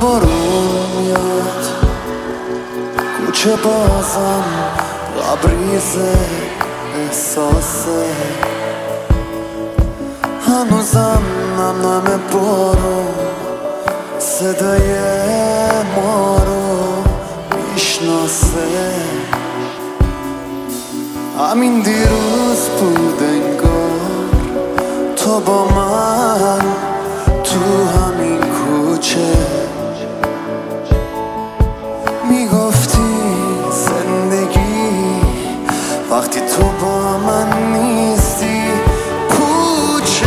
بارون میاد کوچه بازم لبریزه احساسه هنوزم نم بارون صدای ما رو میشناسه همین دیروز بود انگار تو با من تو همین کوچه میگفتی زندگی وقتی تو با من نیستی کوچه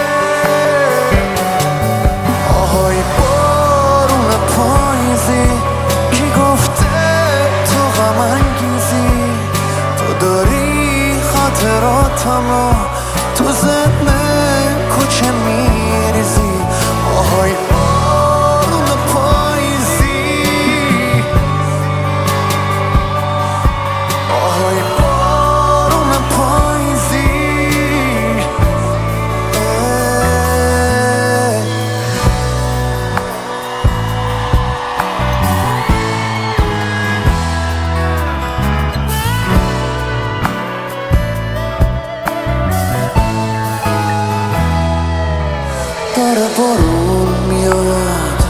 آهای بارون پاییزی کی گفته تو غم انگیزی تو داری خاطراتمو تو ذهن کوچه میریزی آهای بارون پاییزی آهای بارون پاییزی داره بارون میاد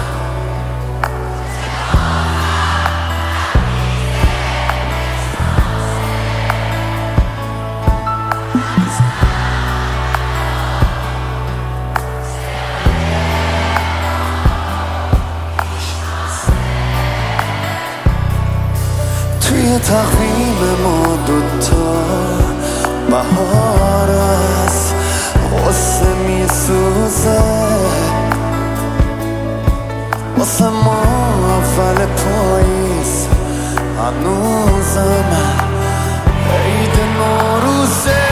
توی تقویم ما دوتا بهار است غصه میسوزه واسه ما اول پاییز هنوزم عید نوروزه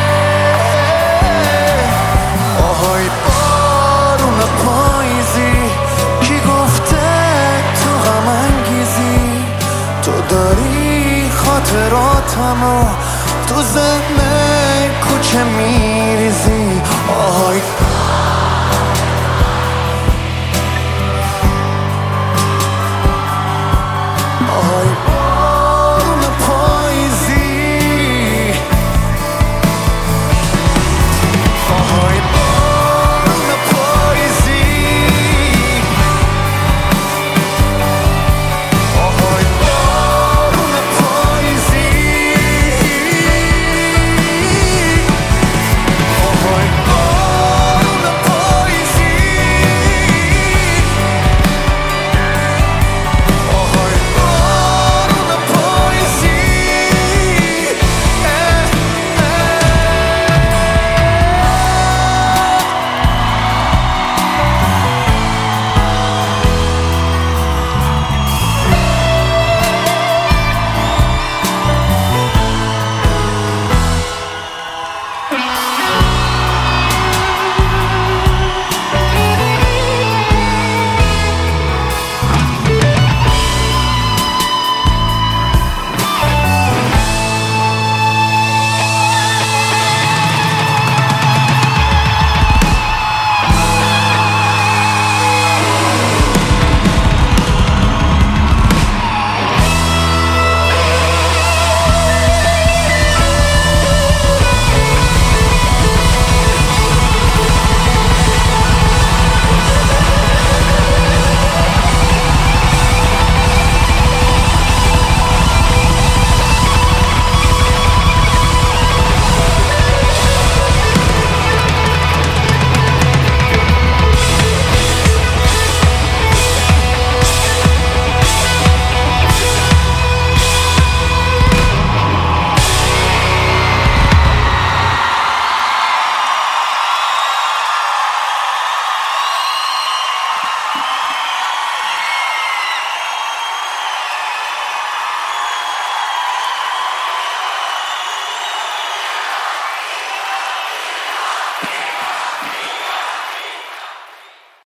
آهای بارون پاییزی کی گفته تو غم انگیزی تو داری خاطراتمو تو ذهن کوچه میریزی آهای